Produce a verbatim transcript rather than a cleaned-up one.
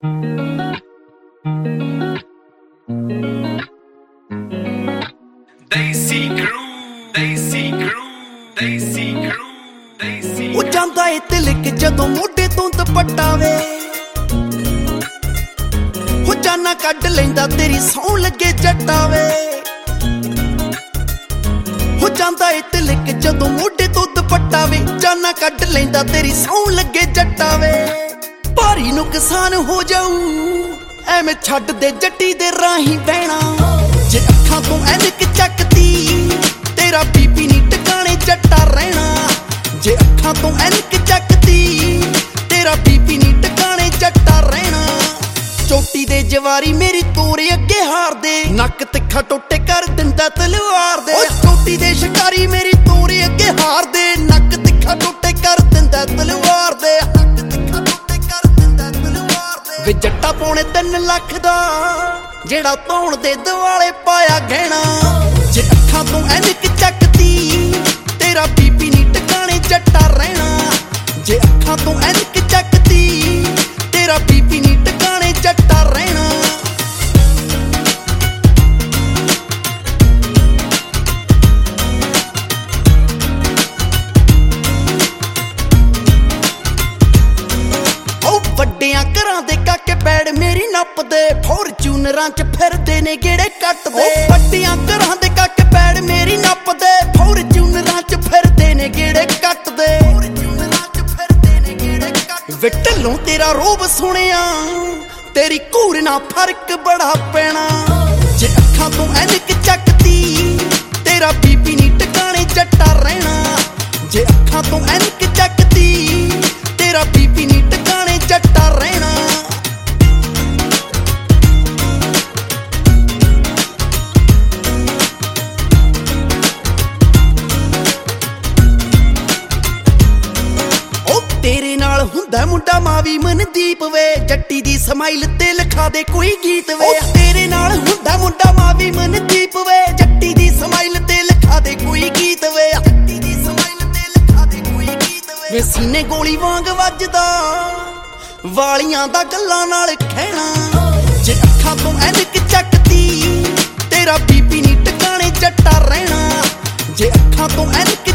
Desi crew, Desi crew, Desi crew, Desi ਉਹ ਜਾਂਦਾ ਏ ਤਿਲਕ ਜਦੋਂ ਮੋਢੇ ਤੋਂ ਦੁਪੱਟਾ ਵੇ ਹੋ ਜਾਨਾ ਕੱਢ ਲੈਂਦਾ ਤੇਰੀ ਸੌਂ ਲੱਗੇ ਜੱਟਾ ਵੇ ਹੋ ਜਾਂਦਾ ਏ ਤਿਲਕ ਜਦੋਂ ਮੋਢੇ ਤੋਂ ਦੁਪੱਟਾ ਵੇ ਜਾਨਾ ਕੱਢ ਲੈਂਦਾ ਤੇਰੀ ਸੌਂ ਲੱਗੇ ਜੱਟਾ ਵੇ ਭਾਰੀ ਨੁਕਸਾਨ ਹੋ ਜਾਊ ਐਵੇਂ ਛੱਡ ਦੇ ਜੱਟੀ ਦੇ ਰਾਹੀਂ ਬਹਿਣਾ ਜੇ ਅੱਖਾਂ ਤੋਂ ਐਨਕ ਚੱਕਦੀ ਤੇਰਾ ਬੀਬੀ ਨਹੀਂ ਟਿਕਾਣੇ ਜੱਟਾ ਰਹਿਣਾ ਜੇ ਅੱਖਾਂ ਤੋਂ ਐਨਕ ਚੱਕਦੀ ਤੇਰਾ ਬੀਬੀ ਨਹੀਂ ਟਿਕਾਣੇ ਜੱਟਾ ਰਹਿਣਾ ਚੋਟੀ ਦੇ ਜਵਾਰੀ ਮੇਰੀ ਤੋਰੇ ਅੱਗੇ ਹਾਰਦੇ ਨੱਕ ਤਿੱਖਾ ਟੋਟੇ ਕਰ ਦਿੰਦਾ ਤਲਵਾਰ ਦੇ ਓ ਚੋਟੀ ਦੇ ਸ਼ਿਕਾਰੀ ਮੇਰੀ ਤੋਰੇ ਅੱਗੇ ਹਾਰਦੇ ਨੱਕ ਤਿੱਖਾ ਟੋਟੇ ਕਰ ਦਿੰਦਾ ਤਲਵਾਰ ਦੇ ਨੱਕ ਤਿੱਖਾ ਟੋਟੇ ਕਰ ਦਿੰਦਾ ਤਲਵਾਰ ਦੇ ਵੇ ਜੱਟਾ ਪੌਣੇ ਤਿੰਨ ਲੱਖ ਦਾ ਜਿਹੜਾ ਧੌਣ ਦੇ ਦਿਵਾਲੇ ਪਾਇਆ ਗਹਿਣਾ ਜੇ ਅੱਖਾਂ ਤੋਂ ਐਨਕ ਚੱਕਦੀ ਤੇਰਾ ਬੀਬੀ ਨਹੀਂ ਟਿਕਾਣੇ ਜੱਟਾ ਰਹਿਣਾ ਜੇ ਅੱਖਾਂ ਤੋਂ ਐਨਕ ਚੱਕਦੀ ਤੇਰਾ ਬੀਬੀ ਨਹੀਂ ਟਿਕਾਣੇ ਜੱਟਾ ਰਹਿਣਾ ਉਹ ਵੱਡਿਆਂ ਘਰਾਂ ਦੇ ਕਾਕੇ ਪੈੜ ਮੇਰੀ ਨੱਪਦੇ ਫੋਰਚੂਨਰਾਂ ਚ ਫਿਰਦੇ ਨੇ ਗੇੜੇ ਕੱਟਦੇ ਉਹ ਵੱਡਿਆਂ ਘਰਾਂ ਦੇ ਕਾਕੇ ਪੈੜ ਮੇਰੀ ਨੱਪਦੇ ਫੋਰਚੂਨਰਾਂ ਚ ਫਿਰਦੇ ਨੇ ਗੇੜੇ ਕੱਟਦੇ ਫੋਰਚੂਨਰਾਂ ਚ ਫਿਰਦੇ ਨੇ ਗੇੜੇ ਕੱਟਦੇ ਵੇ ਢਿੱਲੋਂ ਤੇਰਾ ਰੋਬ ਸੁਣਿਆ ਤੇਰੀ ਘੂਰ ਨਾਲ ਫਰਕ ਬੜਾ ਪੈਣਾ ਜੇ ਅੱਖਾਂ ਤੋਂ ਐਨਕ ਚੱਕਦੀ ਤੇਰਾ ਬੀਬੀ ਨਹੀਂ ਟਿਕਾਣੇ ਜੱਟਾ ਰਹਿਣਾ ਜੇ ਅੱਖਾਂ ਤੋਂ ਐਨਕ ਚੱਕਦੀ ਤੇਰਾ ਬੀਬੀ ਨਹੀਂ ਟਿਕਾਣੇ ਜੱਟਾ ਰਹਿਣਾ ਤੇਰੇ ਨਾਲ ਹੁੰਦਾ ਮੁੰਡਾ ਮਾਵੀ ਮਨਦੀਪ ਵੇ ਜੱਟੀ ਦੀ ਸਮਾਈਲ ਤੇ ਲਿਖਾ ਦੇ ਕੋਈ ਗੀਤ ਵੇ ਤੇਰੇ ਨਾਲ ਹੁੰਦਾ ਮੁੰਡਾ ਮਾਵੀ ਮਨਦੀਪ ਵੇ ਜੱਟੀ ਦੀ ਸਮਾਈਲ ਤੇ ਲਿਖਾ ਦੇ ਕੋਈ ਗੀਤ ਵੇ ਜੱਟੀ ਦੀ ਸਮਾਈਲ ਤੇ ਲਿਖਾ ਦੇ ਕੋਈ ਗੀਤ ਵੇ ਵੇ ਸੀਨੇ ਗੋਲੀ ਵਾਂਗ ਵੱਜਦਾ ਵਾਲੀਆਂ ਦਾ ਗੱਲਾਂ ਨਾਲ ਖਹਿਣਾ ਜੇ ਅੱਖਾਂ ਤੋਂ ਐਨਕ ਚੱਕਦੀ ਤੇਰਾ ਬੀਬੀ ਨਹੀਂ ਟਿਕਾਣੇ ਜੱਟਾ ਰਹਿਣਾ ਜੇ ਅੱਖਾਂ ਤੋਂ ਐਨਕ